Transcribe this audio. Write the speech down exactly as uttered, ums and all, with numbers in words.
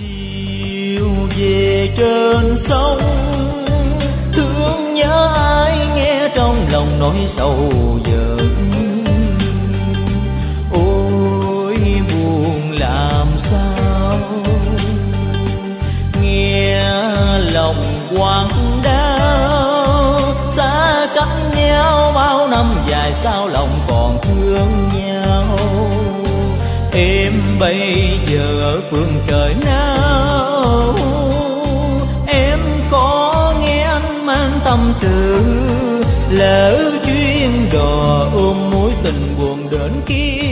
chiều về trên sông, thương nhớ ai nghe trong lòng nỗi sầu dần. Ôi buồn làm sao, nghe lòng quặn đau, xa cách nhau bao năm dài sao lòng còn thương nhau. Em bây giờ phương trời nào, em có nghe anh mang tâm sự, lỡ chuyên đò ôm mối tình buồn đến kia